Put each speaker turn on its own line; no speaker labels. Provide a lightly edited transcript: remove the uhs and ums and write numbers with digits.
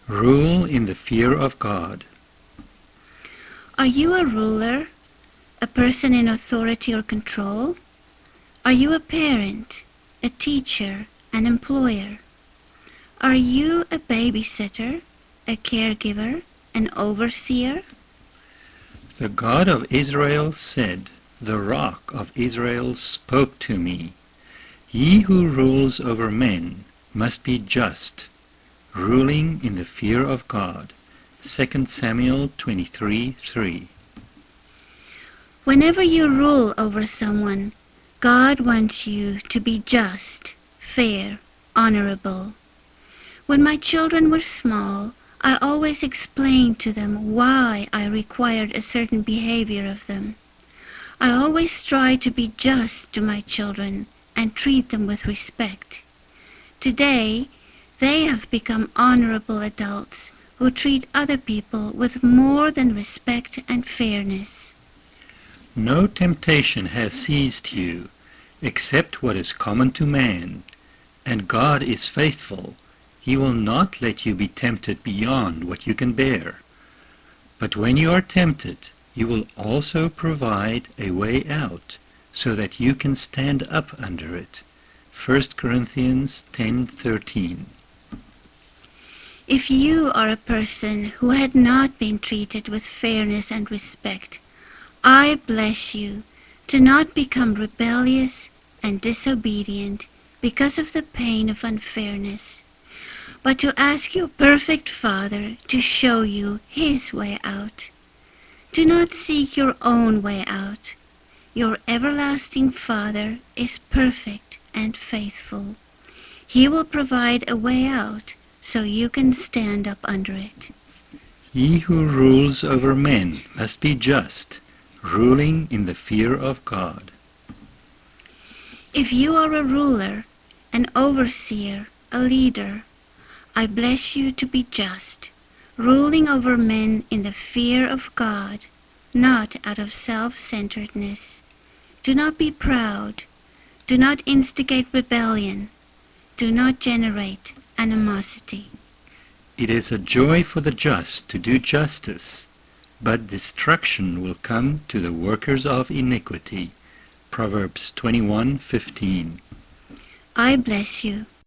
Rule in the fear of God.
Are you a ruler, a person in authority or control? Are you a parent, a teacher, an employer? Are you a babysitter, a caregiver, an overseer?
The God of Israel said, "The rock of Israel spoke to me. He who rules over men must be just, ruling in the fear of God." 2 Samuel 23:3.
Whenever you rule over someone, God wants you to be just, fair, honorable. When my children were small, I always explained to them why I required a certain behavior of them. I always tried to be just to my children and treat them with respect. Today, they have become honorable adults who treat other people with more than respect and fairness.
No temptation has seized you, except what is common to man, and God is faithful. He will not let you be tempted beyond what you can bear. But when you are tempted, you will also provide a way out, so that you can stand up under it. 1 Corinthians 10:13.
If you are a person who had not been treated with fairness and respect, I bless you to not become rebellious and disobedient because of the pain of unfairness, but to ask your perfect Father to show you His way out. Do not seek your own way out. Your everlasting Father is perfect and faithful. He will provide a way out so you can stand up under it.
He who rules over men must be just, ruling in the fear of God.
If you are a ruler, an overseer, a leader, I bless you to be just, ruling over men in the fear of God, not out of self-centeredness. Do not be proud. Do not instigate rebellion. Do not generate animosity.
It is a joy for the just to do justice, but destruction will come to the workers of iniquity. Proverbs 21:15.
I bless you.